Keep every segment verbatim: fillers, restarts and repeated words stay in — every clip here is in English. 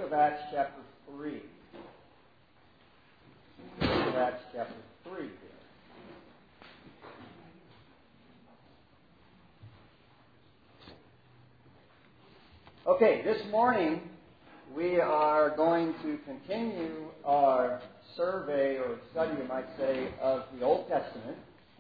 of Acts chapter three. The book of Acts chapter three here. Okay, this morning we are going to continue our survey or study, you might say, of the Old Testament.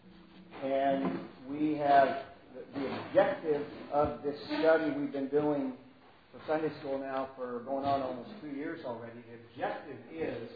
And we have the, the objective of this study we've been doing for Sunday school now for going on almost two years already. The objective is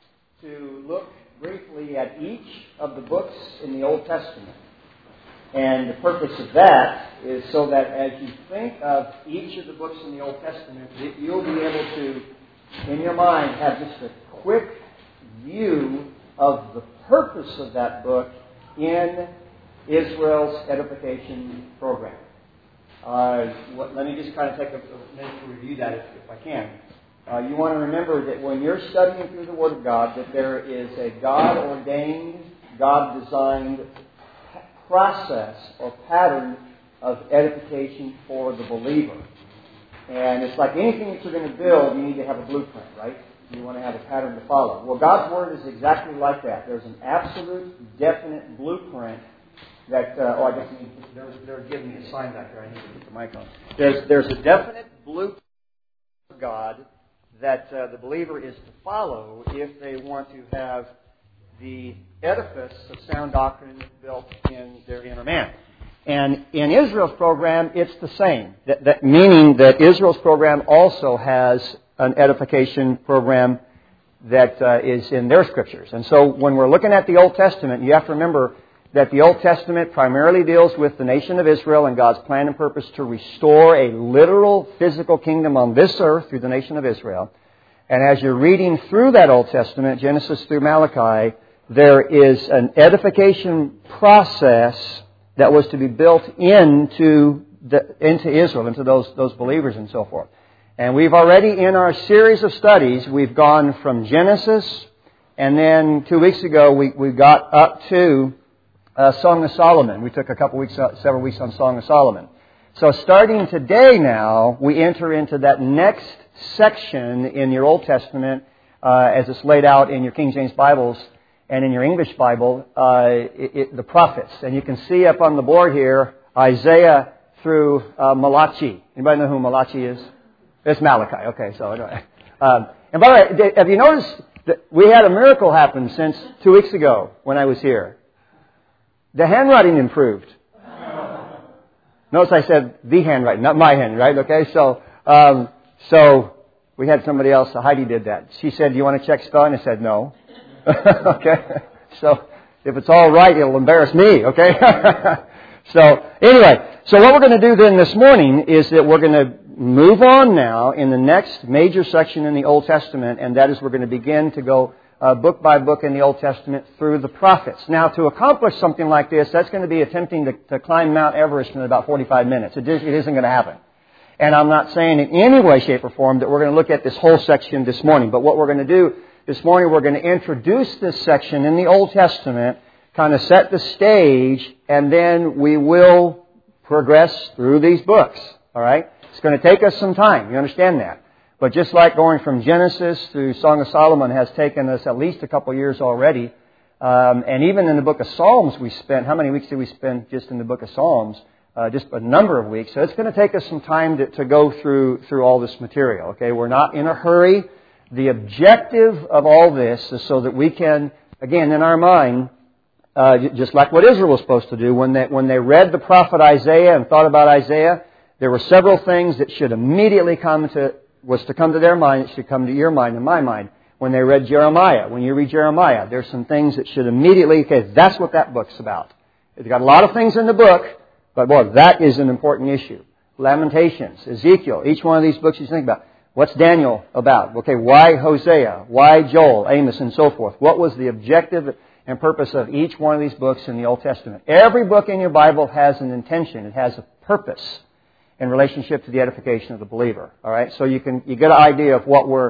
to look briefly at each of the books in the Old Testament. And the purpose of that is so that as you think of each of the books in the Old Testament, that you'll be able to, in your mind, have just a quick view of the purpose of that book in Israel's edification program. Uh, what, let me just kind of take a, a minute to review that if, if I can. Uh, you want to remember that when you're studying through the Word of God, that there is a God-ordained, God-designed process or pattern of edification for the believer. And it's like anything that you're going to build, you need to have a blueprint, right? You want to have a pattern to follow. Well, God's Word is exactly like that. There's an absolute, definite blueprint that, uh, oh, I guess they're, they're giving me a sign back there. I need to put the mic on. There's, there's a definite blueprint of God that uh, the believer is to follow if they want to have the edifice of sound doctrine built in their inner man. And in Israel's program, it's the same. That, that meaning that Israel's program also has an edification program that uh, is in their scriptures. And so when we're looking at the Old Testament, you have to remember that the Old Testament primarily deals with the nation of Israel and God's plan and purpose to restore a literal physical kingdom on this earth through the nation of Israel. And as you're reading through that Old Testament, Genesis through Malachi, there is an edification process that was to be built into the, into Israel, into those, those believers and so forth. And we've already, in our series of studies, we've gone from Genesis, and then two weeks ago we, we got up to uh, Song of Solomon. We took a couple weeks, uh, several weeks on Song of Solomon. So starting today now, we enter into that next section in your Old Testament, uh, as it's laid out in your King James Bibles, and in your English Bible, uh, it, it, the prophets. And you can see up on the board here, Isaiah through uh, Malachi. Anybody know who Malachi is? It's Malachi. Okay, so anyway. Um, and by the way, have you noticed that we had a miracle happen since two weeks ago when I was here? The handwriting improved. Notice I said the handwriting, not my handwriting, okay? So, um, so we had somebody else, Heidi did that. She said, do you want to check spelling? I said, no. Okay, so if it's all right, it'll embarrass me, okay? So anyway, so what we're going to do then this morning is that we're going to move on now in the next major section in the Old Testament, and that is we're going to begin to go uh, book by book in the Old Testament through the prophets. Now, to accomplish something like this, that's going to be attempting to, to climb Mount Everest in about forty-five minutes. It, is, it isn't going to happen. And I'm not saying in any way, shape, or form that we're going to look at this whole section this morning, but what we're going to do this morning, we're going to introduce this section in the Old Testament, kind of set the stage, and then we will progress through these books. All right? It's going to take us some time. You understand that? But just like going from Genesis through Song of Solomon has taken us at least a couple years already, um, and even in the book of Psalms we spent, how many weeks did we spend just in the book of Psalms? Uh, just a number of weeks. So it's going to take us some time to, to go through through all this material. Okay? We're not in a hurry. The objective of all this is so that we can, again, in our mind, uh, just like what Israel was supposed to do, when they, when they read the prophet Isaiah and thought about Isaiah, there were several things that should immediately come to, was to come to their mind, it should come to your mind and my mind. When they read Jeremiah, when you read Jeremiah, there's some things that should immediately, okay, that's what that book's about. It's got a lot of things in the book, but boy, that is an important issue. Lamentations, Ezekiel, each one of these books you think about. What's Daniel about? Okay, why Hosea? Why Joel, Amos, and so forth? What was the objective and purpose of each one of these books in the Old Testament? Every book in your Bible has an intention. It has a purpose in relationship to the edification of the believer. All right, so you can you get an idea of what we're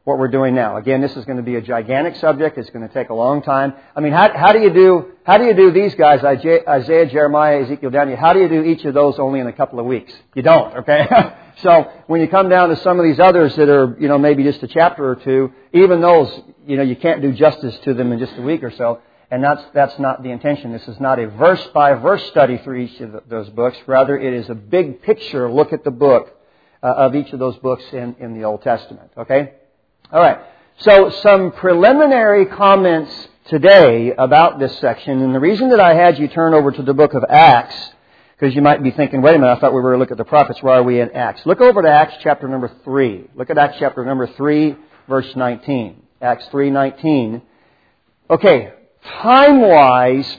what we're doing now. Again, this is going to be a gigantic subject. It's going to take a long time. I mean, how, how do you do how do you do these guys, Isaiah, Jeremiah, Ezekiel, Daniel? How do you do each of those only in a couple of weeks? You don't, okay? So when you come down to some of these others that are, you know, maybe just a chapter or two, even those, you know, you can't do justice to them in just a week or so. And that's that's not the intention. This is not a verse-by-verse study through each of those books. Rather, it is a big picture look at the book uh, of each of those books in, in the Old Testament. Okay? All right. So some preliminary comments today about this section. And the reason that I had you turn over to the book of Acts, because you might be thinking, wait a minute, I thought we were going to look at the prophets. Why are we in Acts? Look over to Acts chapter number three. Look at Acts chapter number three, verse nineteen. Acts three nineteen. Okay. Time-wise,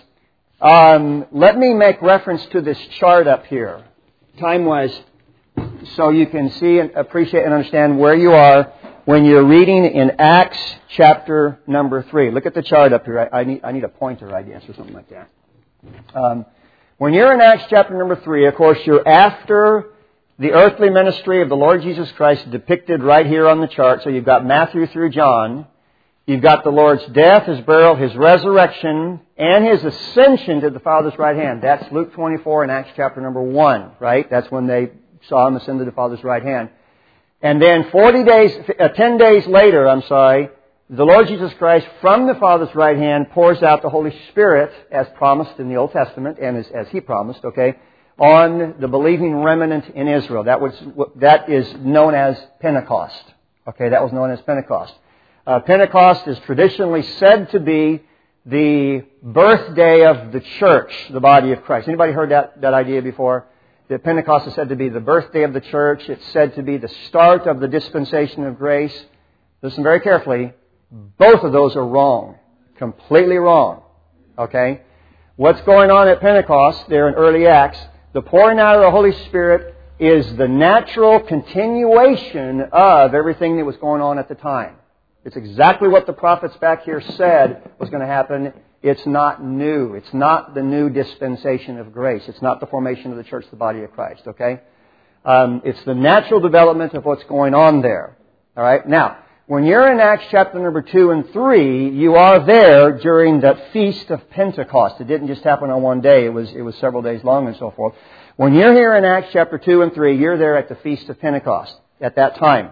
um, let me make reference to this chart up here. Time-wise, so you can see and appreciate and understand where you are when you're reading in Acts chapter number three. Look at the chart up here. I, I need I need a pointer, I guess, or something like that. Um, when you're in Acts chapter number three, of course, you're after the earthly ministry of the Lord Jesus Christ depicted right here on the chart. So you've got Matthew through John. You've got the Lord's death, His burial, His resurrection, and His ascension to the Father's right hand. That's Luke twenty-four and Acts chapter number one, right? That's when they saw Him ascend to the Father's right hand. And then forty days, uh, ten days later, I'm sorry, the Lord Jesus Christ from the Father's right hand pours out the Holy Spirit as promised in the Old Testament and as, as He promised, okay, on the believing remnant in Israel. That was, that is known as Pentecost. Okay, that was known as Pentecost. Uh, Pentecost is traditionally said to be the birthday of the church, the body of Christ. Anybody heard that, that idea before? That Pentecost is said to be the birthday of the church. It's said to be the start of the dispensation of grace. Listen very carefully. Both of those are wrong. Completely wrong. Okay? What's going on at Pentecost there in early Acts, the pouring out of the Holy Spirit is the natural continuation of everything that was going on at the time. It's exactly what the prophets back here said was going to happen. It's not new. It's not the new dispensation of grace. It's not the formation of the church, the body of Christ, okay? Um, it's the natural development of what's going on there. All right? Now, when you're in Acts chapter number two and three, you are there during that feast of Pentecost. It didn't just happen on one day. It was, it was several days long and so forth. When you're here in Acts chapter two and three, you're there at the feast of Pentecost at that time.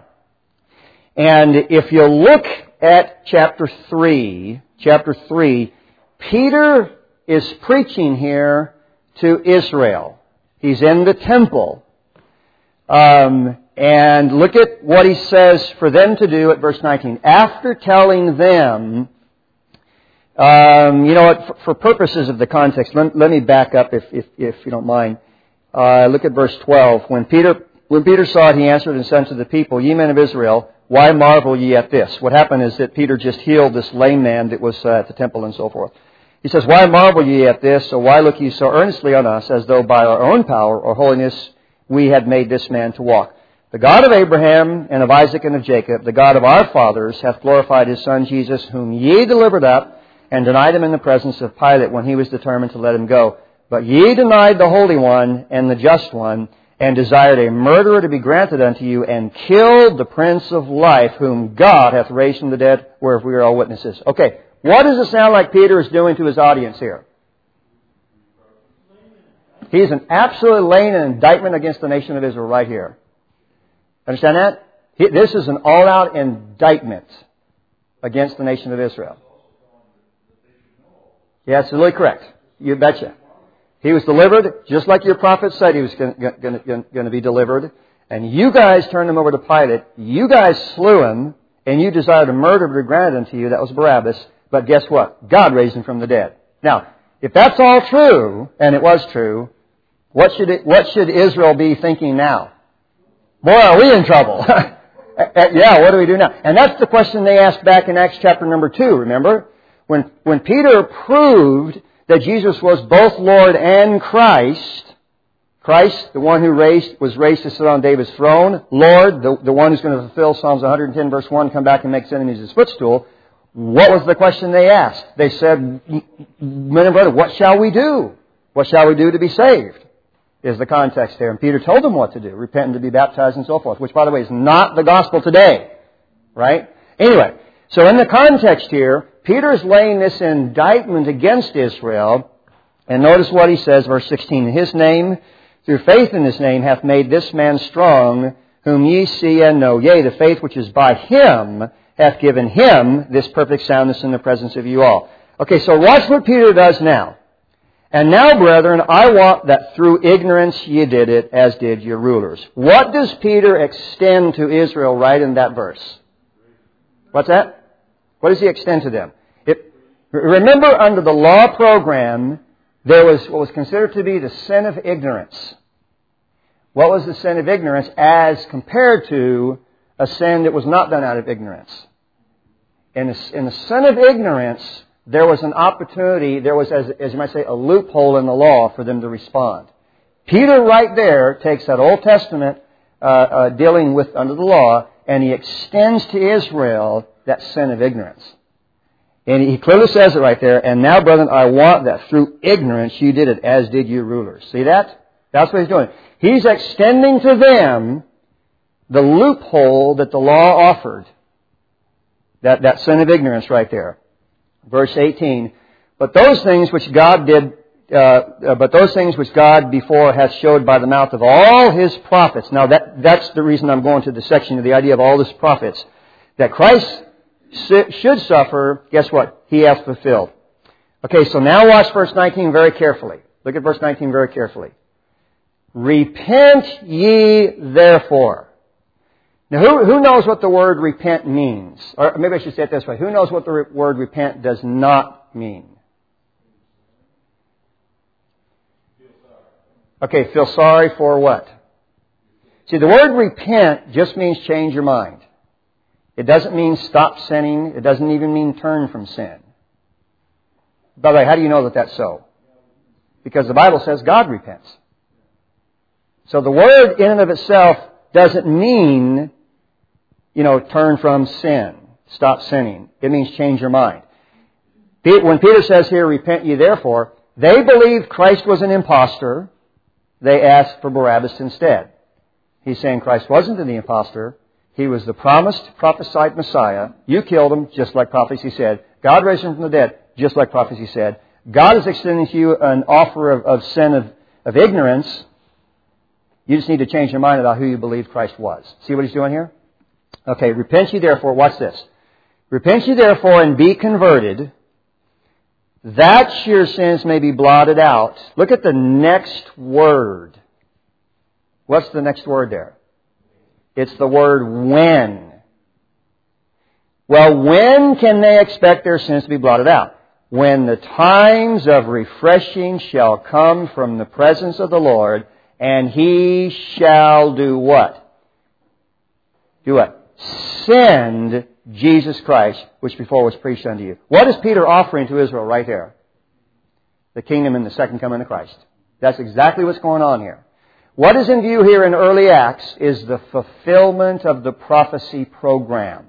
And if you look at chapter three, chapter three, Peter is preaching here to Israel. He's in the temple. Um, and look at what he says for them to do at verse nineteen. After telling them, um, you know what, for, for purposes of the context, let, let me back up if, if, if you don't mind. Uh, look at verse twelve. When Peter, when Peter saw it, he answered and said to the people, "Ye men of Israel, why marvel ye at this?" What happened is that Peter just healed this lame man that was uh, at the temple and so forth. He says, "Why marvel ye at this, or why look ye so earnestly on us, as though by our own power or holiness we had made this man to walk? The God of Abraham and of Isaac and of Jacob, the God of our fathers, hath glorified His Son Jesus, whom ye delivered up and denied Him in the presence of Pilate when he was determined to let Him go. But ye denied the Holy One and the Just One, and desired a murderer to be granted unto you, and killed the Prince of Life, whom God hath raised from the dead, whereof we are all witnesses." Okay, what does it sound like Peter is doing to his audience here? He's an absolutely laying an indictment against the nation of Israel right here. Understand that? He, this is an all-out indictment against the nation of Israel. Yeah, absolutely correct. You betcha. He was delivered, just like your prophet said he was going to be delivered. And you guys turned him over to Pilate. You guys slew him, and you desired a murder to be granted unto you. That was Barabbas. But guess what? God raised him from the dead. Now, if that's all true, and it was true, what should it, what should Israel be thinking now? Boy, are we in trouble. Yeah, what do we do now? And that's the question they asked back in Acts chapter number two, remember? When, when Peter proved that Jesus was both Lord and Christ, Christ, the one who raised, was raised to sit on David's throne, Lord, the, the one who's going to fulfill Psalms one hundred ten verse one, come back and make his enemies his footstool, what was the question they asked? They said, "Men and brother, what shall we do? What shall we do to be saved?" Is the context there. And Peter told them what to do. Repent and to be baptized and so forth. Which, by the way, is not the gospel today. Right? Anyway, so in the context here, Peter is laying this indictment against Israel. And notice what he says, verse sixteen. In His name, through faith in His name, hath made this man strong, whom ye see and know. Yea, the faith which is by Him hath given Him this perfect soundness in the presence of you all. Okay, so watch what Peter does now. And now, brethren, I wot that through ignorance ye did it, as did your rulers. What does Peter extend to Israel right in that verse? What's that? What does he extend to them? It, remember, under the law program, there was what was considered to be the sin of ignorance. What was the sin of ignorance as compared to a sin that was not done out of ignorance? In the, in the sin of ignorance, there was an opportunity, there was, as, as you might say, a loophole in the law for them to respond. Peter right there takes that Old Testament uh, uh, dealing with under the law, and he extends to Israel that sin of ignorance. And he clearly says it right there, and now, brethren, I want that through ignorance you did it, as did your rulers. See that? That's what he's doing. He's extending to them the loophole that the law offered. That, that sin of ignorance right there. Verse eighteen. But those things which God did, uh, uh, but those things which God before hath showed by the mouth of all His prophets. Now that, that's the reason I'm going to the section of the idea of all His prophets. That Christ should suffer, guess what? He has fulfilled. Okay, so now watch verse nineteen very carefully. Look at verse nineteen very carefully. Repent ye therefore. Now, who, who knows what the word repent means? Or maybe I should say it this way. Who knows what the re- word repent does not mean? Okay, feel sorry for what? See, the word repent just means change your mind. It doesn't mean stop sinning. It doesn't even mean turn from sin. By the way, how do you know that that's so? Because the Bible says God repents. So the word in and of itself doesn't mean, you know, turn from sin, stop sinning. It means change your mind. When Peter says here, repent ye therefore, they believed Christ was an impostor. They asked for Barabbas instead. He's saying Christ wasn't the impostor. He was the promised, prophesied Messiah. You killed him, just like prophecy said. God raised him from the dead, just like prophecy said. God is extending to you an offer of, of sin of, of ignorance. You just need to change your mind about who you believe Christ was. See what he's doing here? Okay, repent ye therefore, watch this. Repent ye therefore and be converted, that your sins may be blotted out. Look at the next word. What's the next word there? It's the word when. Well, when can they expect their sins to be blotted out? When the times of refreshing shall come from the presence of the Lord, and He shall do what? Do what? Send Jesus Christ, which before was preached unto you. What is Peter offering to Israel right there? The kingdom and the second coming of Christ. That's exactly what's going on here. What is in view here in early Acts is the fulfillment of the prophecy program.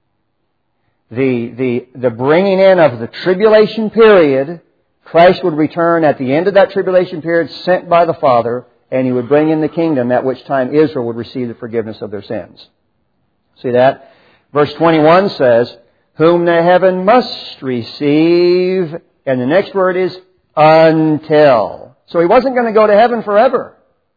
The, the, the bringing in of the tribulation period. Christ would return at the end of that tribulation period, sent by the Father, and He would bring in the kingdom, at which time Israel would receive the forgiveness of their sins. See that? Verse twenty-one says, whom the heaven must receive, and the next word is until. So He wasn't going to go to heaven forever.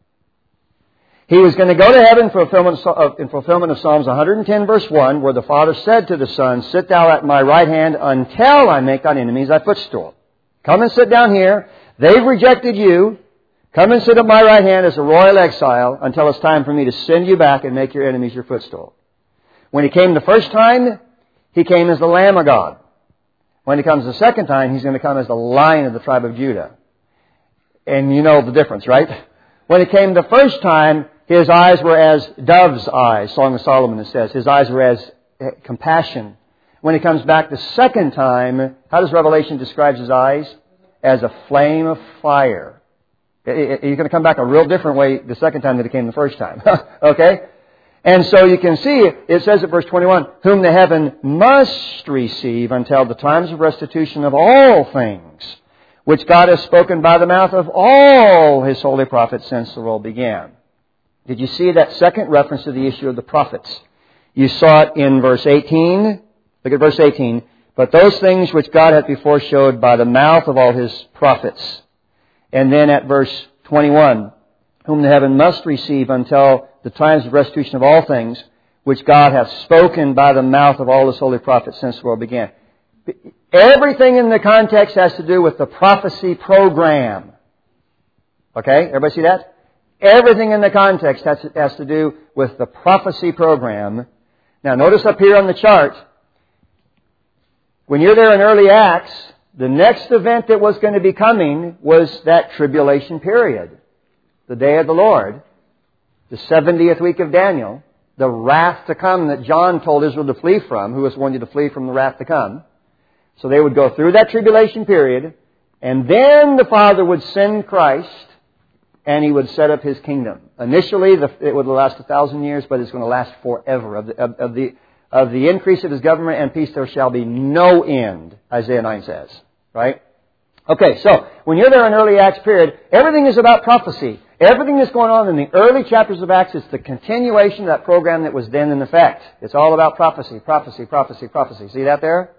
He was going to go to heaven in fulfillment of, in fulfillment of Psalms one hundred ten verse one, where the Father said to the Son, sit thou at my right hand until I make thine enemies thy footstool. Come and sit down here. They've rejected you. Come and sit at my right hand as a royal exile until it's time for me to send you back and make your enemies your footstool. When He came the first time, He came as the Lamb of God. When He comes the second time, He's going to come as the Lion of the tribe of Judah. And you know the difference, right? When He came the first time, His eyes were as dove's eyes, Song of Solomon it says. His eyes were as compassion. When He comes back the second time, how does Revelation describe His eyes? As a flame of fire. He's going to come back a real different way the second time than He came the first time. Okay? And so you can see, it says at verse twenty-one, whom the heaven must receive until the times of restitution of all things, which God has spoken by the mouth of all His holy prophets since the world began. Did you see that second reference to the issue of the prophets? You saw it in verse eighteen. Look at verse eighteen. But those things which God hath before showed by the mouth of all His prophets. And then at verse twenty-one, whom the heaven must receive until the times of restitution of all things, which God hath spoken by the mouth of all His holy prophets since the world began. Everything in the context has to do with the prophecy program. Okay? Everybody see that? Everything in the context has to, has to do with the prophecy program. Now notice up here on the chart, when you're there in early Acts, the next event that was going to be coming was that tribulation period. The day of the Lord. The seventieth week of Daniel. The wrath to come that John told Israel to flee from, who was warned you to flee from the wrath to come. So they would go through that tribulation period, and then the Father would send Christ, and He would set up His kingdom. Initially, the, it would last a thousand years, but it's going to last forever. Of the, of, of the Of the increase of His government and peace there shall be no end, Isaiah nine says. Right? Okay, so when you're there in early Acts period, everything is about prophecy. Everything that's going on in the early chapters of Acts is the continuation of that program that was then in effect. It's all about prophecy, prophecy, prophecy, prophecy. See that there?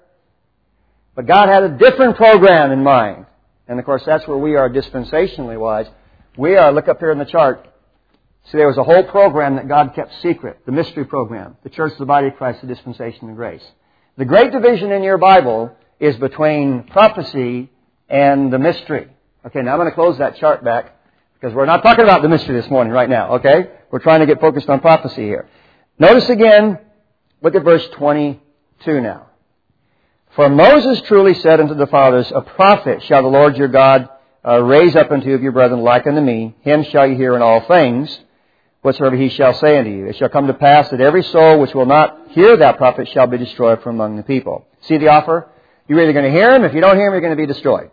But God had a different program in mind. And of course, that's where we are dispensationally wise. We are, look up here in the chart. See, there was a whole program that God kept secret. The mystery program. The church, the body of Christ, the dispensation of grace. The great division in your Bible is between prophecy and the mystery. Okay, now I'm going to close that chart back because we're not talking about the mystery this morning right now, okay? We're trying to get focused on prophecy here. Notice again, look at verse twenty-two now. For Moses truly said unto the fathers, a prophet shall the Lord your God uh, raise up unto you of your brethren like unto me. Him shall you hear in all things, whatsoever he shall say unto you. It shall come to pass that every soul which will not hear that prophet shall be destroyed from among the people. See the offer? You're either going to hear him. If you don't hear him, you're going to be destroyed.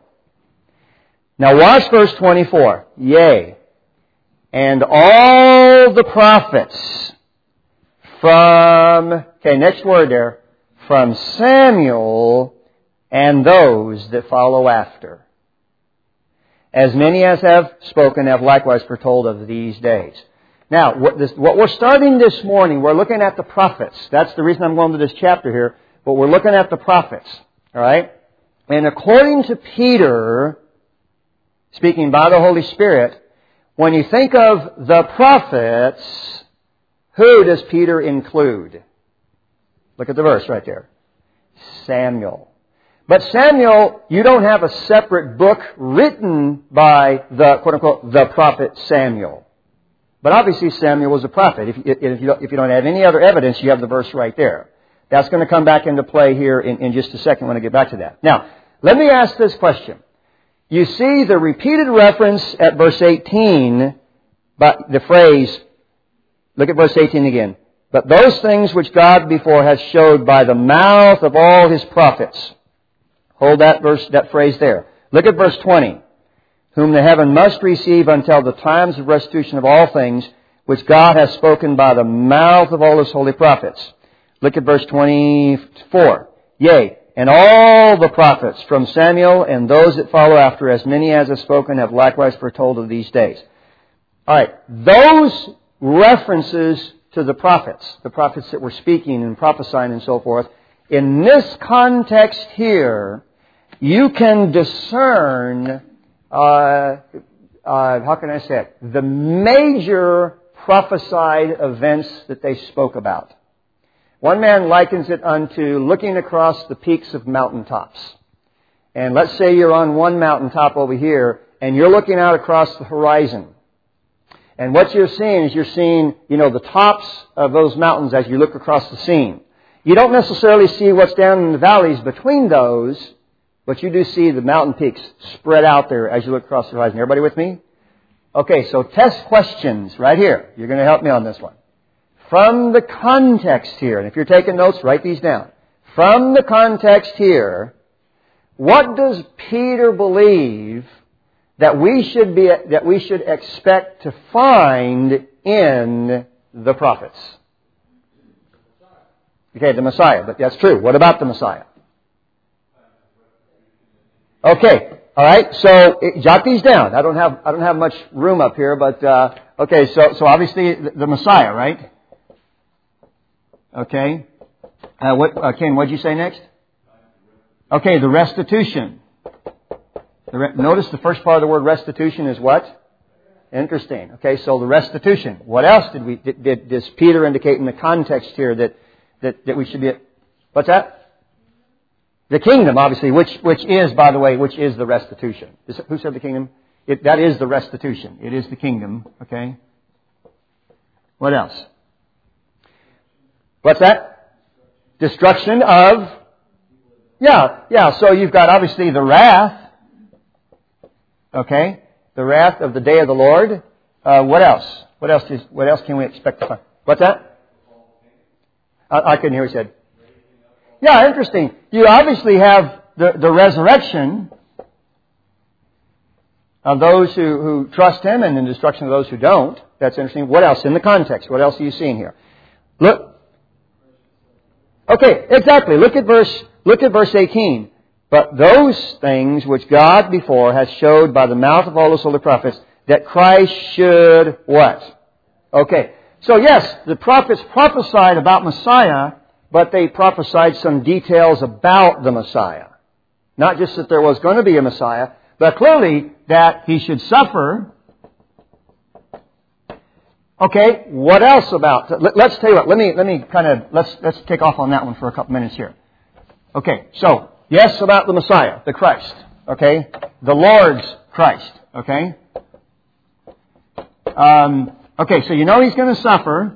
Now watch verse twenty-four. Yea, and all the prophets from, okay, next word there, from Samuel and those that follow after. As many as have spoken have likewise foretold of these days. Now, what, this, what we're starting this morning, we're looking at the prophets. That's the reason I'm going to this chapter here. But we're looking at the prophets. All right? And according to Peter, speaking by the Holy Spirit, when you think of the prophets, who does Peter include? Look at the verse right there. Samuel. But Samuel, you don't have a separate book written by the, quote-unquote, the prophet Samuel. But obviously Samuel was a prophet. If, if, you don't, if you don't have any other evidence, you have the verse right there. That's going to come back into play here in, in just a second when I get back to that. Now, let me ask this question. You see the repeated reference at verse eighteen, but the phrase, look at verse eighteen again. But those things which God before has showed by the mouth of all His prophets. Hold that verse, that phrase there. Look at verse twenty. Whom the heaven must receive until the times of restitution of all things, which God has spoken by the mouth of all His holy prophets. Look at verse twenty-four. Yea, and all the prophets from Samuel and those that follow after, as many as have spoken, have likewise foretold of these days. All right, those references to the prophets, the prophets that were speaking and prophesying and so forth, in this context here, you can discern, uh, uh, how can I say it, the major prophesied events that they spoke about. One man likens it unto looking across the peaks of mountaintops. And let's say you're on one mountaintop over here, and you're looking out across the horizon. And what you're seeing is you're seeing, you know, the tops of those mountains as you look across the scene. You don't necessarily see what's down in the valleys between those, but you do see the mountain peaks spread out there as you look across the horizon. Everybody with me? Okay, so test questions right here. You're going to help me on this one. From the context here, and if you're taking notes, write these down. From the context here, what does Peter believe that we should be, that we should expect to find in the prophets? Okay, the Messiah, but that's true. What about the Messiah? Okay, all right. So jot these down. I don't have I don't have much room up here, but uh, okay. So so obviously the, the Messiah, right? Okay. Uh, what, uh, Ken, what did you say next? Okay, the restitution. The re- Notice the first part of the word restitution is what? Interesting. Okay, so the restitution. What else did we did, did does Peter indicate in the context here that, that, that we should be? What's that? The kingdom, obviously, which which is, by the way, which is the restitution. Is, who said the kingdom? It, that is the restitution. It is the kingdom. Okay. What else? What's that? Destruction of. Yeah, yeah. So you've got obviously the wrath. Okay. The wrath of the day of the Lord. Uh, what else? What else is? What else can we expect to find? What's that? I, I couldn't hear what you said. Yeah, interesting. You obviously have the, the resurrection of those who, who trust Him and the destruction of those who don't. That's interesting. What else in the context? What else are you seeing here? Look. Okay, exactly. Look at verse. Look at verse eighteen. But those things which God before has showed by the mouth of all the holy prophets, that Christ should what? Okay. So yes, the prophets prophesied about Messiah, but they prophesied some details about the Messiah. Not just that there was going to be a Messiah, but clearly that He should suffer. Okay, what else about? Let's tell you what. Let me let me kind of let's let's take off on that one for a couple minutes here. Okay, so yes, about the Messiah, the Christ. Okay, the Lord's Christ. Okay. Um, okay, so you know He's going to suffer.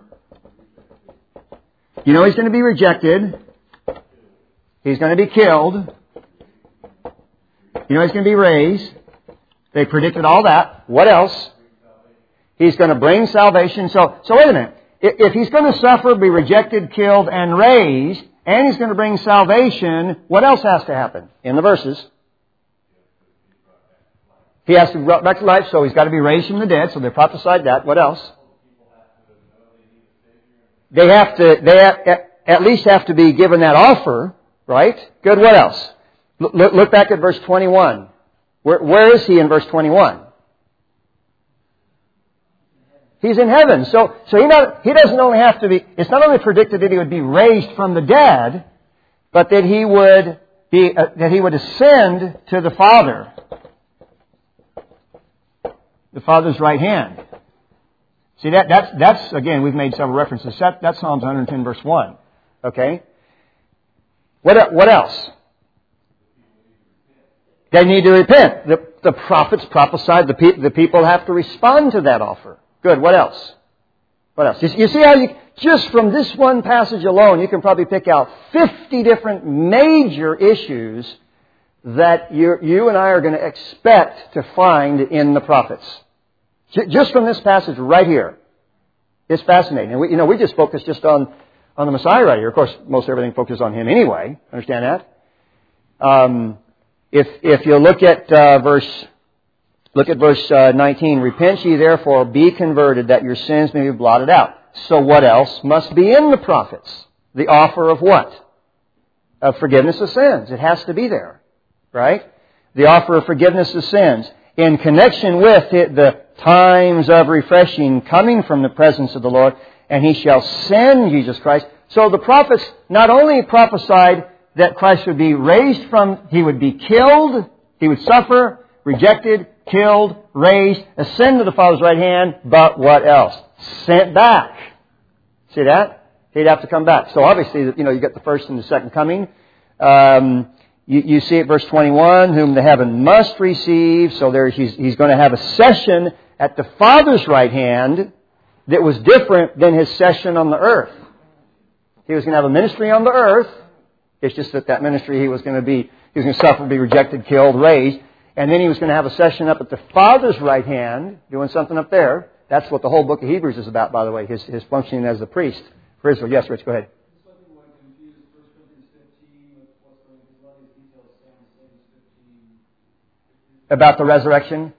You know He's going to be rejected. He's going to be killed. You know He's going to be raised. They predicted all that. What else? He's going to bring salvation. So, so wait a minute. If He's going to suffer, be rejected, killed, and raised, and He's going to bring salvation, what else has to happen? In the verses. He has to be brought back to life, so He's got to be raised from the dead. So they prophesied that. What else? They have to, they at least have to be given that offer, right? Good. What else? Look, look back at verse twenty-one. Where, where is He in verse twenty-one? He's in heaven. So, so he not, he doesn't only have to be, it's not only predicted that He would be raised from the dead, but that He would be, uh, that He would ascend to the Father. The Father's right hand. See, that, that's, that's, again, we've made several references. That, that's Psalms one ten verse one. Okay? What, what else? They need to repent. The, the prophets prophesied the, pe- the people have to respond to that offer. Good. What else? What else? You, you see how you, just from this one passage alone, you can probably pick out fifty different major issues that you, you and I are going to expect to find in the prophets. J- just from this passage right here. It's fascinating. And we, you know, we just focus just on, on the Messiah right here. Of course, most everything focuses on Him anyway. Understand that? Um, if, if you look at, uh, verse, look at verse, uh, nineteen. Repent ye therefore, be converted, that your sins may be blotted out. So what else must be in the prophets? The offer of what? Of forgiveness of sins. It has to be there. Right? The offer of forgiveness of sins. In connection with it, the times of refreshing coming from the presence of the Lord, and He shall send Jesus Christ. So the prophets not only prophesied that Christ would be raised from, He would be killed, He would suffer, rejected, killed, raised, ascend to the Father's right hand, but what else? Sent back. See that? He'd have to come back. So obviously, you know, you get the first and the second coming. Um, you, you see at verse twenty-one, whom the heaven must receive. So there he's, he's going to have a session at the Father's right hand that was different than His session on the earth. He was going to have a ministry on the earth. It's just that that ministry he was going to be, he was going to suffer, be rejected, killed, raised. And then He was going to have a session up at the Father's right hand, doing something up there. That's what the whole book of Hebrews is about, by the way, his, his functioning as the priest for Israel. Yes, Rich, go ahead. About the resurrection?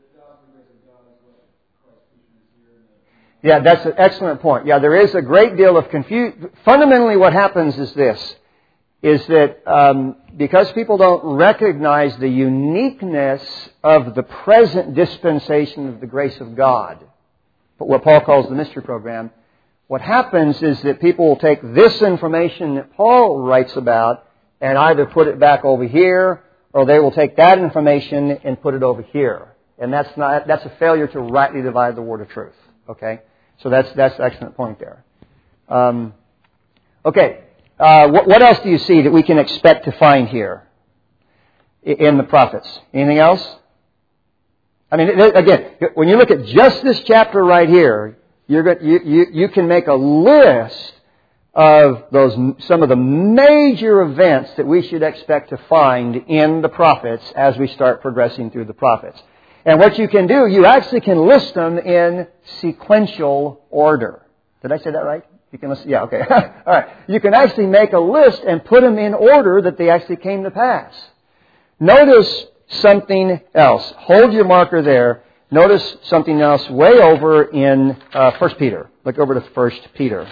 Yeah, that's an excellent point. Yeah, there is a great deal of confusion. Fundamentally, what happens is this, is that um, because people don't recognize the uniqueness of the present dispensation of the grace of God, but what Paul calls the mystery program, what happens is that people will take this information that Paul writes about and either put it back over here, or they will take that information and put it over here. And that's not, that's a failure to rightly divide the word of truth. Okay? So that's, that's an excellent point there. Um, okay. Uh, what, what else do you see that we can expect to find here in the prophets? Anything else? I mean, again, when you look at just this chapter right here, you're going, you, you, you can make a list of those, some of the major events that we should expect to find in the prophets as we start progressing through the prophets. And what you can do, you actually can list them in sequential order. Did I say that right? You can list, yeah, okay. All right. You can actually make a list and put them in order that they actually came to pass. Notice something else. Hold your marker there. Notice something else way over in uh, First Peter. Look over to First Peter.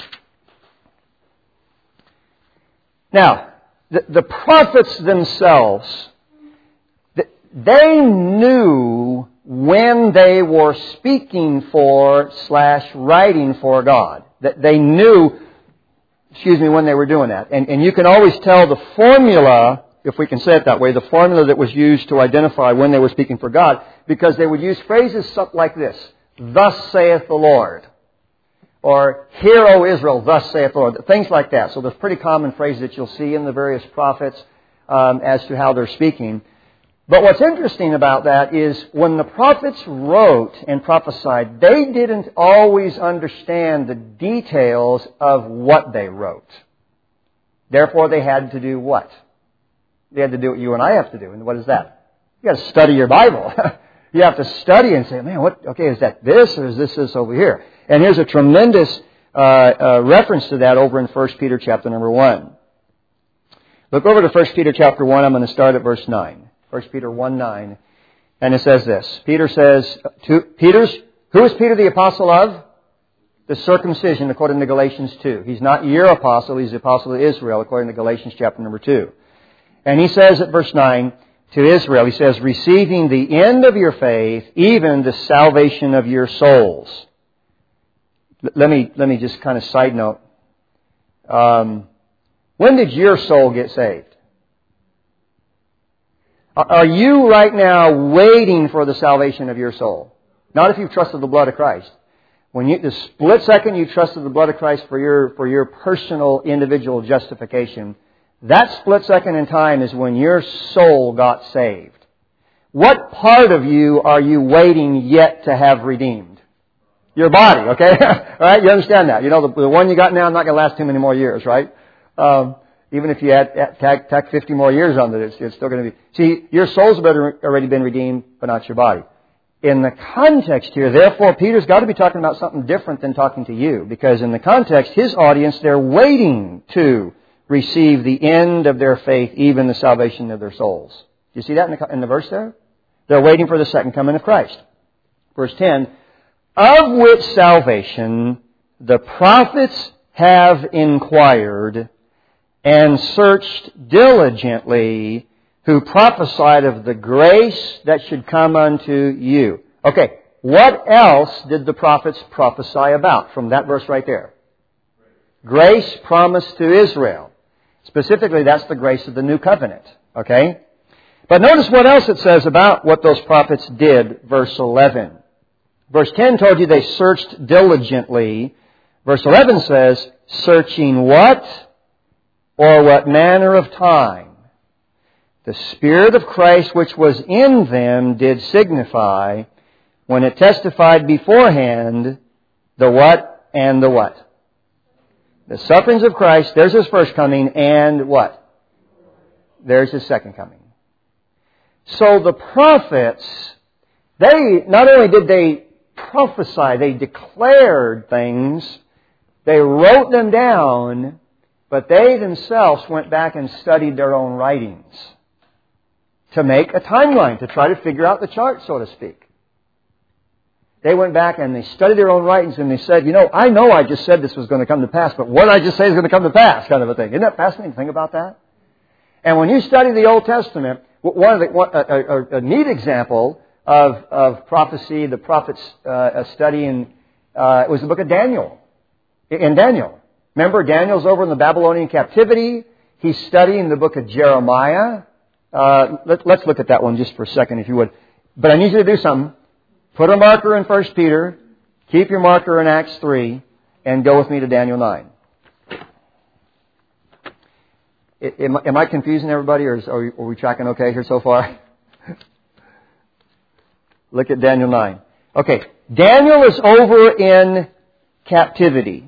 Now, the, the prophets themselves, they knew when they were speaking for slash writing for God. That they knew, excuse me, when they were doing that. And, and you can always tell the formula, if we can say it that way, the formula that was used to identify when they were speaking for God, because they would use phrases something like this: "Thus saith the Lord," or "Hear, O Israel, thus saith the Lord." Things like that. So there's pretty common phrases that you'll see in the various prophets um, as to how they're speaking. But what's interesting about that is when the prophets wrote and prophesied, they didn't always understand the details of what they wrote. Therefore, they had to do what? They had to do what you and I have to do. And what is that? You got to study your Bible. You have to study and say, man, what? Okay, is that this or is this this over here? And here's a tremendous uh, uh, reference to that over in First Peter chapter number one. Look over to First Peter chapter one. I'm going to start at verse nine. First Peter one nine. And it says this. Peter says, to, Peter's, who is Peter the apostle of? The circumcision, according to Galatians two. He's not your apostle, he's the apostle of Israel, according to Galatians chapter number two. And he says at verse nine, to Israel, he says, receiving the end of your faith, even the salvation of your souls. L- let me, let me just kind of side note. Um, when did your soul get saved? Are you right now waiting for the salvation of your soul? Not if you've trusted the blood of Christ. When you, the split second you trusted the blood of Christ for your, for your personal individual justification, that split second in time is when your soul got saved. What part of you are you waiting yet to have redeemed? Your body, okay? All right, you understand that. You know, the, the one you got now is not going to last too many more years, right? Um, Even if you add, tack, tack fifty more years on it, it's, it's still going to be... See, your soul's already been redeemed, but not your body. In the context here, therefore, Peter's got to be talking about something different than talking to you. Because in the context, his audience, they're waiting to receive the end of their faith, even the salvation of their souls. Do you see that in the, in the verse there? They're waiting for the second coming of Christ. Verse ten, of which salvation the prophets have inquired and searched diligently, who prophesied of the grace that should come unto you. Okay, what else did the prophets prophesy about from that verse right there? Grace promised to Israel. Specifically, that's the grace of the new covenant. Okay? But notice what else it says about what those prophets did, verse eleven. Verse ten told you they searched diligently. Verse eleven says, searching what? Or what manner of time? The Spirit of Christ which was in them did signify, when it testified beforehand, the what and the what? The sufferings of Christ, there's His first coming, and what? There's His second coming. So the prophets, they, not only did they prophesy, they declared things, they wrote them down, but they themselves went back and studied their own writings to make a timeline, to try to figure out the chart, so to speak. They went back and they studied their own writings and they said, you know, I know I just said this was going to come to pass, but what I just say is going to come to pass, kind of a thing. Isn't that fascinating to think about that? And when you study the Old Testament, one of the, one, a, a, a neat example of, of prophecy, the prophets uh, study in, uh, it was the book of Daniel. In Daniel. Remember, Daniel's over in the Babylonian captivity. He's studying the book of Jeremiah. Uh, let, let's look at that one just for a second, if you would. But I need you to do something. Put a marker in First Peter. Keep your marker in Acts three. And go with me to Daniel nine. Am, am I confusing everybody, or is, are, we, are we tracking okay here so far? Look at Daniel nine. Okay, Daniel is over in captivity.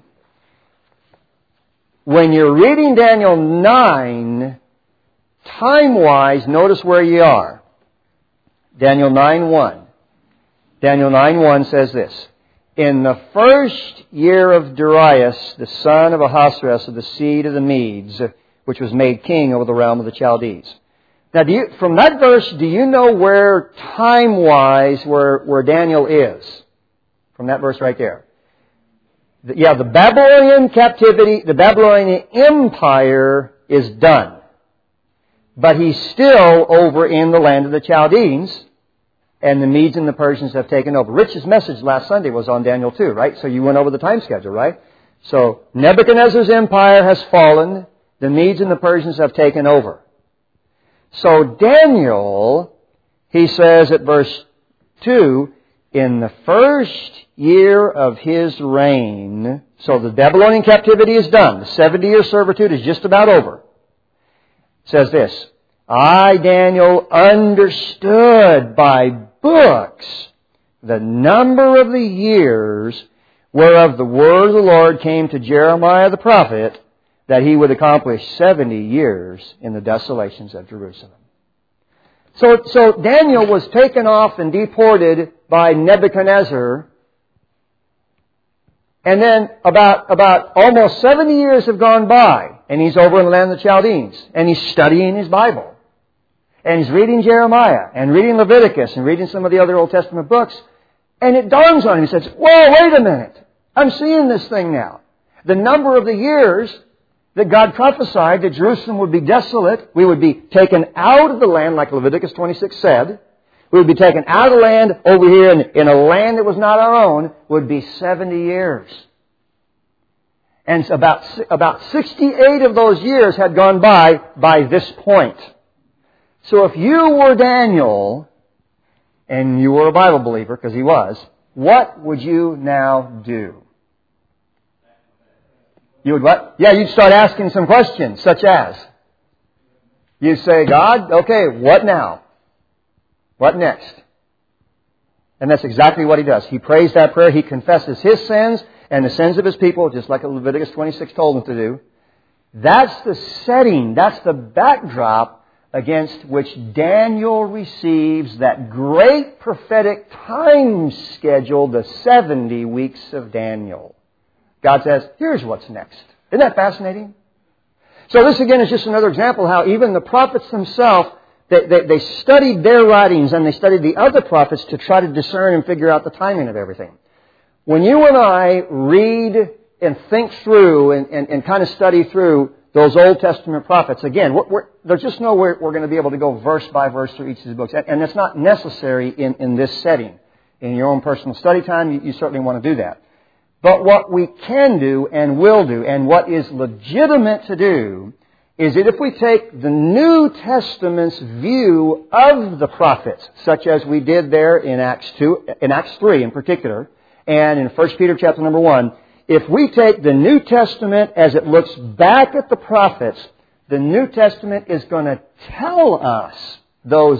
When you're reading Daniel nine, time-wise, notice where you are. Daniel nine one. Daniel nine one says this. In the first year of Darius, the son of Ahasuerus of the seed of the Medes, which was made king over the realm of the Chaldees. Now, do you, from that verse, do you know where time-wise where, where Daniel is? From that verse right there. The, yeah, the Babylonian captivity, the Babylonian empire is done. But he's still over in the land of the Chaldeans, and the Medes and the Persians have taken over. Rich's message last Sunday was on Daniel two, right? So you went over the time schedule, right? So Nebuchadnezzar's empire has fallen. The Medes and the Persians have taken over. So Daniel, he says at verse two, in the first year of his reign, so the Babylonian captivity is done. The seventy-year servitude is just about over. It says this, I, Daniel, understood by books the number of the years whereof the word of the Lord came to Jeremiah the prophet, that he would accomplish seventy years in the desolations of Jerusalem. So, so Daniel was taken off and deported by Nebuchadnezzar, and then about, about almost seventy years have gone by, and he's over in the land of the Chaldeans, and he's studying his Bible. And he's reading Jeremiah, and reading Leviticus, and reading some of the other Old Testament books. And it dawns on him. He says, whoa, wait a minute. I'm seeing this thing now. The number of the years that God prophesied that Jerusalem would be desolate, we would be taken out of the land, like Leviticus twenty-six said. We would be taken out of the land over here in, in a land that was not our own, would be seventy years. And about, about sixty-eight of those years had gone by by this point. So if you were Daniel, and you were a Bible believer, because he was, what would you now do? You would what? Yeah, you'd start asking some questions, such as, you'd say, God, okay, what now? What next? And that's exactly what he does. He prays that prayer. He confesses his sins and the sins of his people, just like Leviticus twenty-six told him to do. That's the setting, that's the backdrop against which Daniel receives that great prophetic time schedule, the seventy weeks of Daniel. God says, here's what's next. Isn't that fascinating? So this again is just another example how even the prophets themselves, they, they, they studied their writings and they studied the other prophets to try to discern and figure out the timing of everything. When you and I read and think through and, and, and kind of study through those Old Testament prophets, again, we're, we're, there's just no way we're going to be able to go verse by verse through each of these books. And, and it's not necessary in, in this setting. In your own personal study time, you, you certainly want to do that. But what we can do and will do, and what is legitimate to do, is that if we take the New Testament's view of the prophets, such as we did there in Acts two, in Acts three in particular, and in First Peter chapter number one, if we take the New Testament as it looks back at the prophets, the New Testament is going to tell us those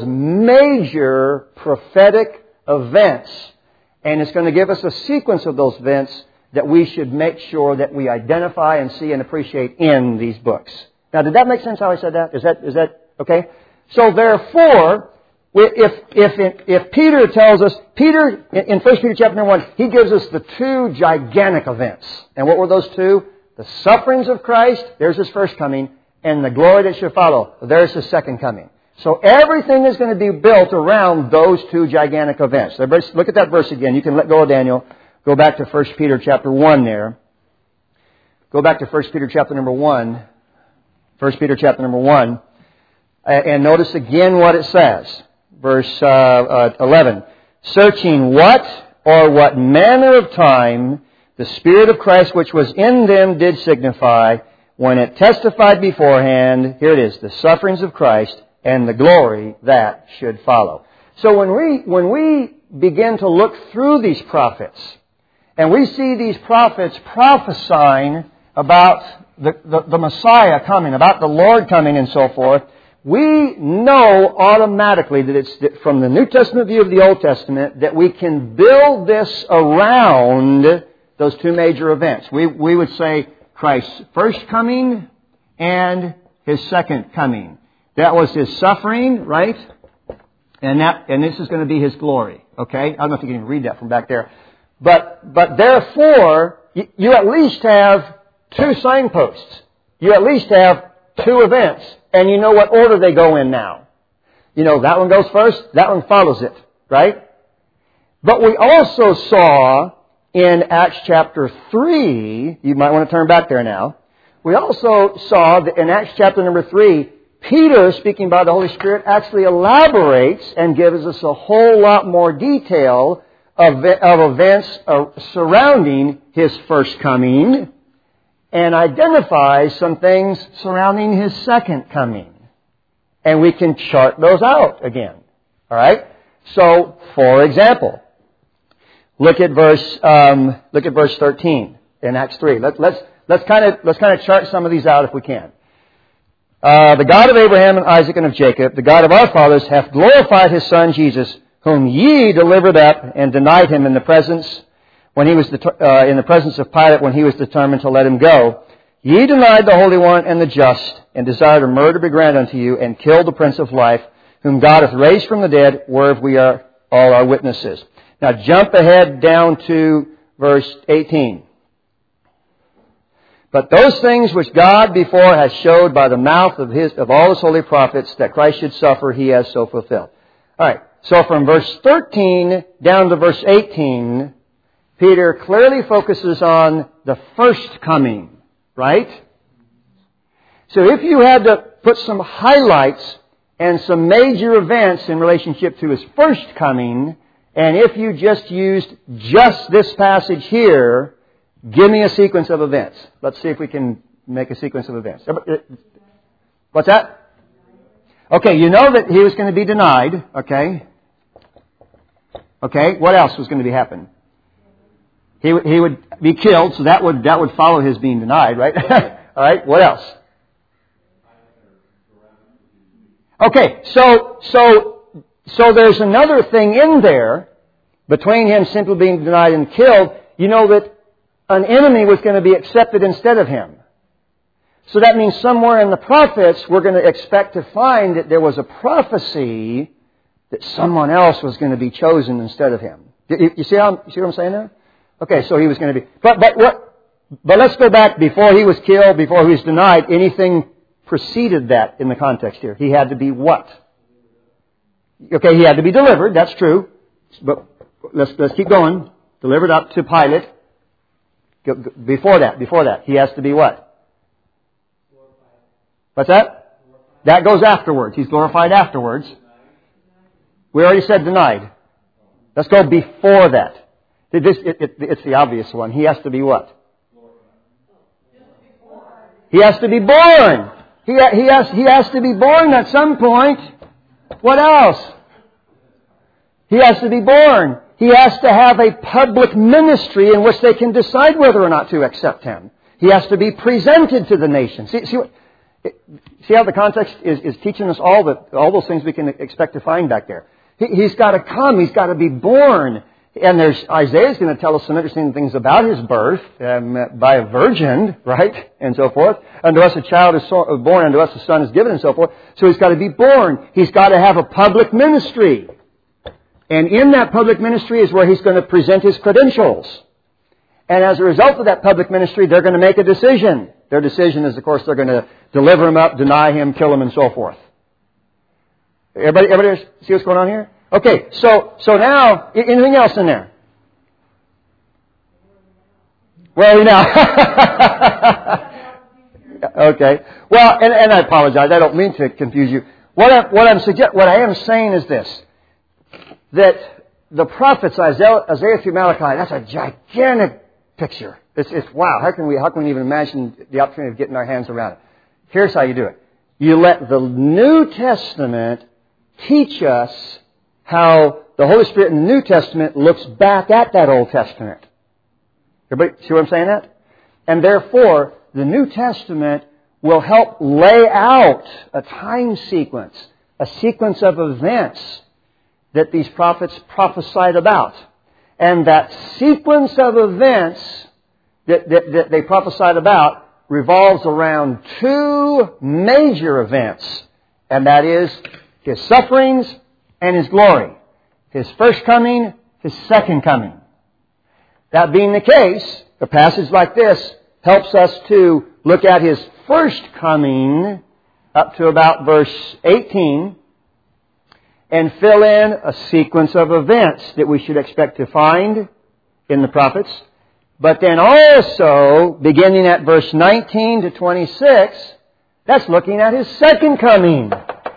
major prophetic events. And it's going to give us a sequence of those events that we should make sure that we identify and see and appreciate in these books. Now, did that make sense how I said that? Is that, is that okay? So therefore, if, if, if Peter tells us, Peter, in First Peter chapter one, he gives us the two gigantic events. And what were those two? The sufferings of Christ, there's His first coming, and the glory that shall follow, there's His second coming. So everything is going to be built around those two gigantic events. Look at that verse again. You can let go of Daniel. Go back to First Peter chapter one there. Go back to First Peter chapter number one. First Peter chapter number one. And notice again what it says. Verse uh, uh, eleven. Searching what or what manner of time the Spirit of Christ which was in them did signify, when it testified beforehand, here it is, the sufferings of Christ and the glory that should follow. So when we, when we begin to look through these prophets, and we see these prophets prophesying about the, the, the Messiah coming, about the Lord coming and so forth, we know automatically that it's that from the New Testament view of the Old Testament that we can build this around those two major events. We, we would say Christ's first coming and His second coming. That was His suffering, right? And that, and this is going to be His glory. Okay? I don't know if you can even read that from back there. But, but therefore, you, you at least have two signposts. You at least have two events. And you know what order they go in now. You know, that one goes first, that one follows it. Right? But we also saw in Acts chapter three, you might want to turn back there now. We also saw that in Acts chapter number three, Peter, speaking by the Holy Spirit, actually elaborates and gives us a whole lot more detail of, of events surrounding His first coming and identifies some things surrounding His second coming. And we can chart those out again. All right? So, for example, look at verse um, look at verse thirteen in Acts three. Let, let's let's kind of let's kind of chart some of these out if we can. Uh, the God of Abraham and Isaac and of Jacob, the God of our fathers, hath glorified His Son Jesus, whom ye delivered up and denied Him in the presence when he was det- uh, in the presence of Pilate when he was determined to let Him go. Ye denied the Holy One and the just, and desired a murder be granted unto you, and killed the Prince of Life, whom God hath raised from the dead, whereof we are all our witnesses. Now jump ahead down to verse eighteen. But those things which God before has showed by the mouth of his of all His holy prophets that Christ should suffer, He has so fulfilled. All right. So from verse thirteen down to verse eighteen, Peter clearly focuses on the first coming, right? So if you had to put some highlights and some major events in relationship to His first coming, and if you just used just this passage here, give me a sequence of events. Let's see if we can make a sequence of events. What's that? Okay, you know that He was going to be denied, okay? Okay, what else was going to be happen? He, he would be killed, so that would, that would follow His being denied, right? All right, what else? Okay, so, so, so there's another thing in there between Him simply being denied and killed. You know that an enemy was going to be accepted instead of Him. So that means somewhere in the prophets we're going to expect to find that there was a prophecy that someone else was going to be chosen instead of Him. You, you see how you see what I'm saying there? Okay, so He was going to be. But but what? But let's go back before He was killed, before He was denied. Anything preceded that in the context here? He had to be what? Okay, He had to be delivered. That's true. But let's let's keep going. Delivered up to Pilate. Before that, before that, He has to be what? What's that? That goes afterwards. He's glorified afterwards. We already said denied. Let's go before that. This, it, it, it's the obvious one. He has to be what? He has to be born. He, he, has, he has to be born at some point. What else? He has to be born. He has to have a public ministry in which they can decide whether or not to accept Him. He has to be presented to the nation. See, see, what, see how the context is, is teaching us all the, all those things we can expect to find back there. He, he's got to come. He's got to be born. And there's Isaiah's going to tell us some interesting things about His birth um, by a virgin, right, and so forth. Unto us a child is so, born, unto us a son is given, and so forth. So He's got to be born. He's got to have a public ministry. And in that public ministry is where He's going to present His credentials. And as a result of that public ministry, they're going to make a decision. Their decision is, of course, they're going to deliver Him up, deny Him, kill Him, and so forth. Everybody, everybody see what's going on here? Okay, so so now, anything else in there? Where are we now? Okay. Well, and, and I apologize. I don't mean to confuse you. What, I, what, I'm suggest, what I am saying is this. That the prophets, Isaiah, Isaiah through Malachi, that's a gigantic picture. It's, it's wow. How can we, how can we even imagine the opportunity of getting our hands around it? Here's how you do it. You let the New Testament teach us how the Holy Spirit in the New Testament looks back at that Old Testament. Everybody see what I'm saying that? And therefore, the New Testament will help lay out a time sequence, a sequence of events that these prophets prophesied about. And that sequence of events that, that, that they prophesied about revolves around two major events. And that is His sufferings and His glory. His first coming, His second coming. That being the case, a passage like this helps us to look at His first coming up to about verse eighteen and fill in a sequence of events that we should expect to find in the prophets. But then also, beginning at verse nineteen to twenty-six, that's looking at His second coming.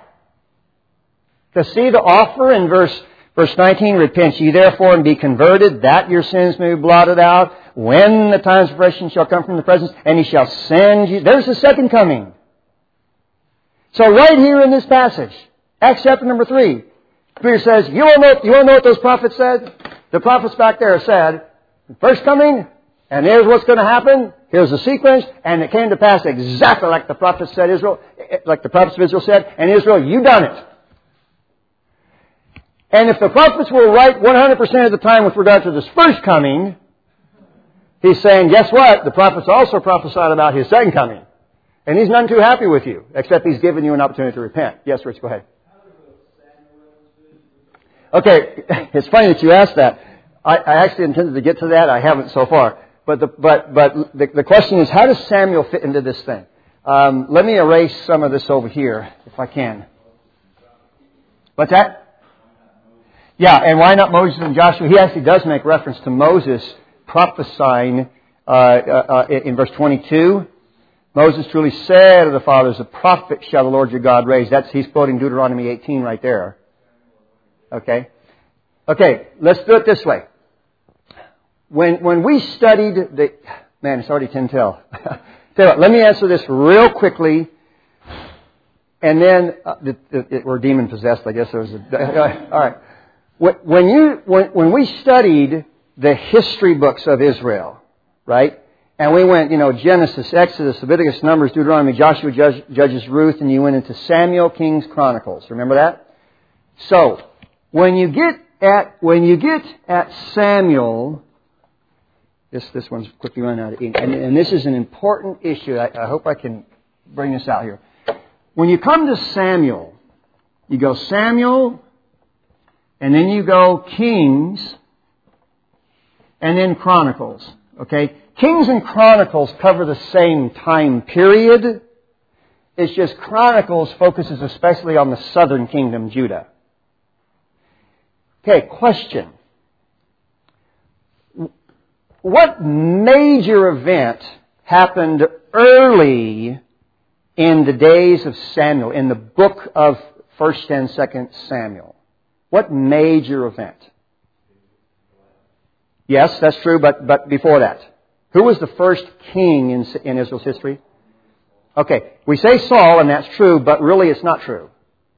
To see the offer in verse verse nineteen, repent ye therefore and be converted, that your sins may be blotted out, when the times of refreshing shall come from the presence, and He shall send you. There's the second coming. So right here in this passage, Acts chapter number three, Peter says, you want to know, you want to know what those prophets said? The prophets back there said, first coming, and here's what's going to happen. Here's the sequence, and it came to pass exactly like the prophets said Israel, like the prophets of Israel said, and Israel, you done it. And if the prophets were right one hundred percent of the time with regard to this first coming, he's saying, guess what? The prophets also prophesied about His second coming. And He's none too happy with you, except He's given you an opportunity to repent. Yes, Rich, go ahead. Okay, it's funny that you asked that. I, I actually intended to get to that. I haven't so far. But the, but, but the, the question is, how does Samuel fit into this thing? Um, let me erase some of this over here, if I can. What's that? Yeah, and why not Moses and Joshua? He actually does make reference to Moses prophesying uh, uh, uh, in verse twenty-two. Moses truly said of the fathers, a prophet shall the Lord your God raise. That's, he's quoting Deuteronomy eighteen right there. Okay? Okay, let's do it this way. When when we studied the... Man, it's already ten till. Tell you what, let me answer this real quickly. And then... Uh, the, the, we're demon-possessed, I guess. There was a, all right. When, you, when, when we studied the history books of Israel, right? And we went, you know, Genesis, Exodus, Leviticus, Numbers, Deuteronomy, Joshua, Judge, Judges, Ruth, and you went into Samuel, Kings, Chronicles. Remember that? So... When you get at when you get at Samuel, this this one's quickly running out of ink, and, and this is an important issue. I, I hope I can bring this out here. When you come to Samuel, you go Samuel, and then you go Kings, and then Chronicles. Okay, Kings and Chronicles cover the same time period. It's just Chronicles focuses especially on the southern kingdom, Judah. Okay, question. What major event happened early in the days of Samuel, in the book of First and Second Samuel? What major event? Yes, that's true, but, but before that. Who was the first king in, in Israel's history? Okay, we say Saul, and that's true, but really it's not true.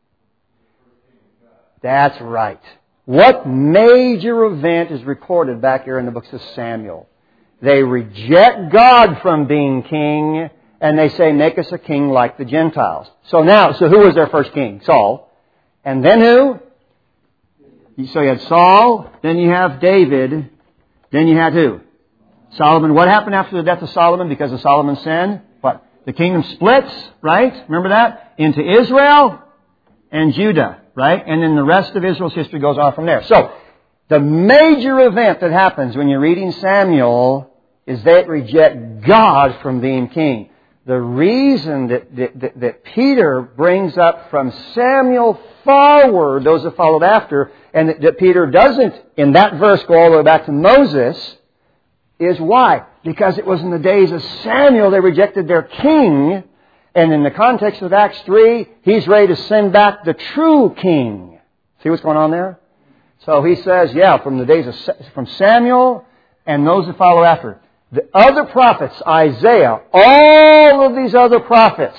That's right. What major event is recorded back here in the books of Samuel? They reject God from being king, and they say, make us a king like the Gentiles. So now, so who was their first king? Saul. And then who? So you had Saul, then you have David, then you had who? Solomon. What happened after the death of Solomon because of Solomon's sin? What? The kingdom splits, right? Remember that? Into Israel and Judah. Right? And then the rest of Israel's history goes on from there. So, the major event that happens when you're reading Samuel is they reject God from being king. The reason that, that, that Peter brings up from Samuel forward, those that followed after, and that, that Peter doesn't, in that verse, go all the way back to Moses, is why? Because it was in the days of Samuel they rejected their king. And in the context of Acts three, he's ready to send back the true king. See what's going on there? So he says, yeah, from the days of from Samuel and those that follow after. The other prophets, Isaiah, all of these other prophets,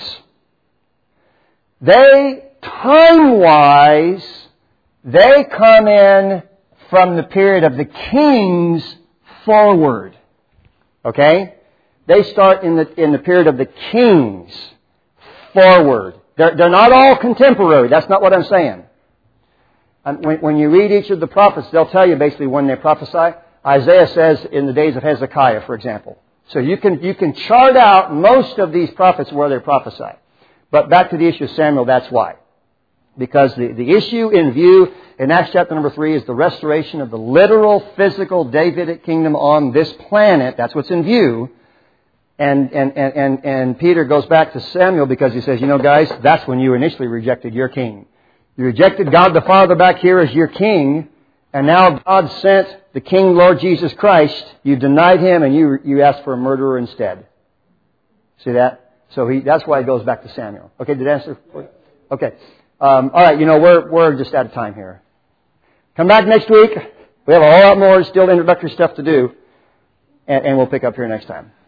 they, time-wise, they come in from the period of the kings forward. Okay? They start in the in the period of the kings forward. They're, they're not all contemporary. That's not what I'm saying. And when, when you read each of the prophets, they'll tell you basically when they prophesy. Isaiah says in the days of Hezekiah, for example. So you can you can chart out most of these prophets where they prophesy. But back to the issue of Samuel, that's why. Because the, the issue in view in Acts chapter number three is the restoration of the literal, physical Davidic kingdom on this planet. That's what's in view. And, and, and, and, and Peter goes back to Samuel because he says, you know, guys, that's when you initially rejected your king. You rejected God the Father back here as your king. And now God sent the King, Lord Jesus Christ. You denied Him and you, you asked for a murderer instead. See that? So he, that's why he goes back to Samuel. Okay, did I answer? Okay. Um, all right, you know, we're we're just out of time here. Come back next week. We have a whole lot more still introductory stuff to do. And, and we'll pick up here next time.